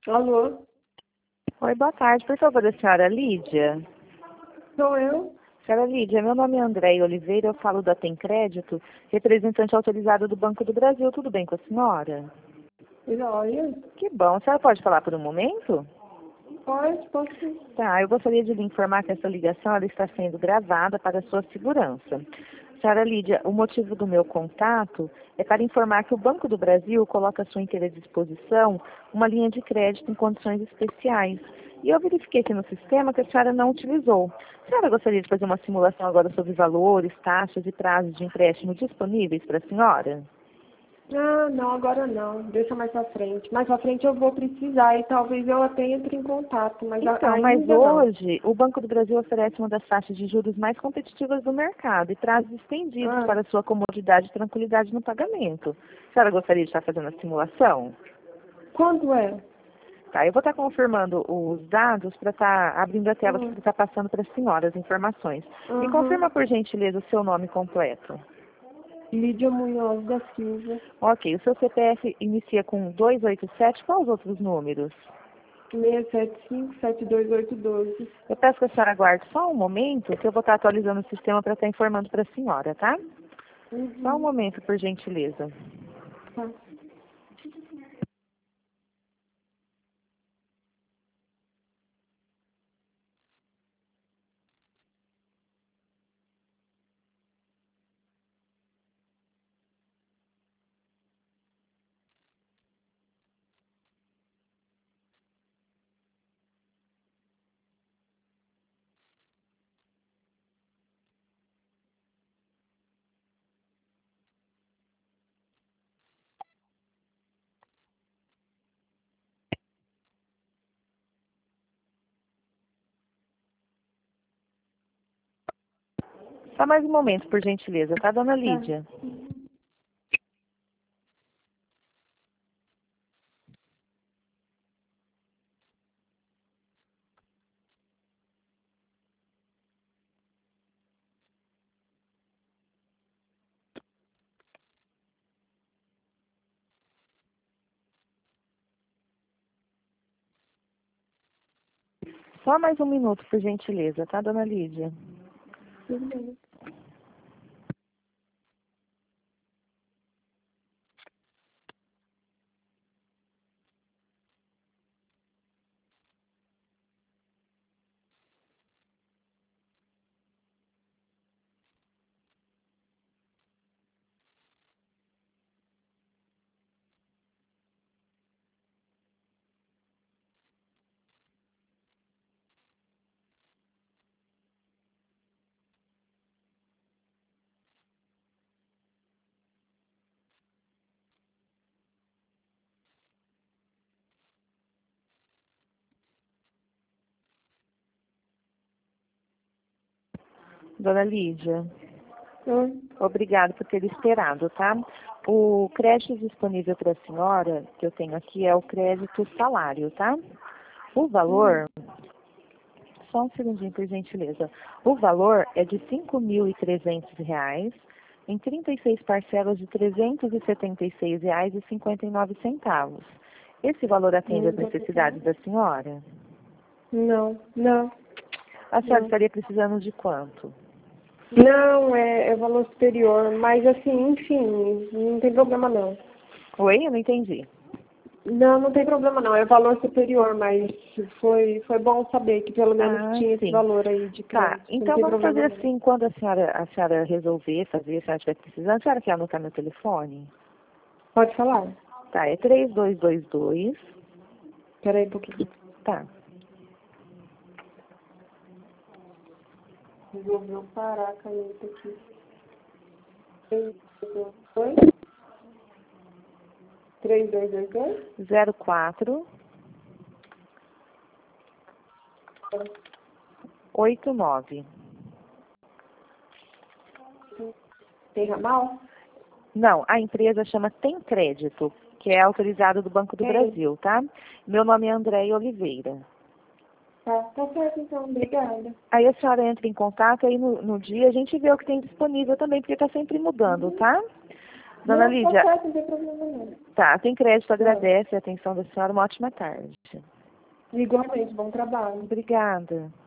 Alô? Oi, boa tarde. Por favor, a senhora Lídia? Sou eu? Senhora Lídia, meu nome é Andréia Oliveira, eu falo da Tem Crédito, representante autorizado do Banco do Brasil. Tudo bem com a senhora? Olha, Que bom. A senhora pode falar por um momento? posso sim. Tá, eu gostaria de lhe informar que essa ligação ela está sendo gravada para a sua segurança. Senhora Lídia, o motivo do meu contato é para informar que o Banco do Brasil coloca à sua inteira disposição uma linha de crédito em condições especiais. E eu verifiquei aqui no sistema que a senhora não utilizou. A senhora gostaria de fazer uma simulação agora sobre valores, taxas e prazos de empréstimo disponíveis para a senhora? Ah, não, agora não. Deixa mais pra frente. Mais pra frente eu vou precisar e talvez eu até entre em contato, mas Então, mas ainda não. hoje o Banco do Brasil oferece uma das taxas de juros mais competitivas do mercado e prazos estendidos Ah, para sua comodidade e tranquilidade no pagamento. A senhora gostaria de estar fazendo a simulação? quanto é? Tá, eu vou estar confirmando os dados para estar abrindo a tela para estar passando para a senhora as informações. Me Aham. confirma, por gentileza, o seu nome completo. Lídia Munhoz da Silva. Ok, o seu CPF inicia com 287, quais os outros números? 675-72812. Eu peço que a senhora aguarde só um momento, que eu vou estar atualizando o sistema para estar informando para a senhora, tá? Só um Uhum. momento, por gentileza. Tá. Só mais um momento, por gentileza, tá, dona Tá. Lídia? Só mais um minuto, por gentileza, tá, dona Lídia? Tudo bem. Dona Lídia, Ah, obrigado por ter esperado, tá? O crédito disponível para a senhora, que eu tenho aqui, é o crédito salário, tá? O valor, só um segundinho, por gentileza. O valor é de R$ 5.300 em 36 parcelas de R$ 376,59. Esse valor atende às não tô precisando. necessidades da senhora? Não, não, A senhora não. estaria precisando de quanto? Não, é valor superior, mas assim, enfim, não tem problema não. Oi, eu não entendi. Não, não tem problema não, é valor superior, mas foi bom saber que pelo menos Ah, tinha esse sim. valor aí de Tá, crédito, não então tem vamos problema fazer não. assim, quando a senhora resolver fazer, se a senhora estiver precisando, a senhora quer anotar meu telefone? Pode falar? Tá, é 3222. Espera aí um pouquinho. Tá. Resolveu parar a caneta aqui. 3222? 0489. Tem ramal? Não, a empresa chama Tem Crédito, que é autorizado do Banco do Tem. Brasil, tá? Meu nome é Andréia Oliveira. Tá certo então, obrigada. Aí a senhora entra em contato, aí no dia a gente vê o que tem disponível também, porque está sempre mudando, Uhum. tá? Dona Não, Lídia, tá certo, não tem problema não. tá, tem crédito, agradece a atenção da senhora, uma ótima tarde. Igualmente, bom trabalho. Obrigada.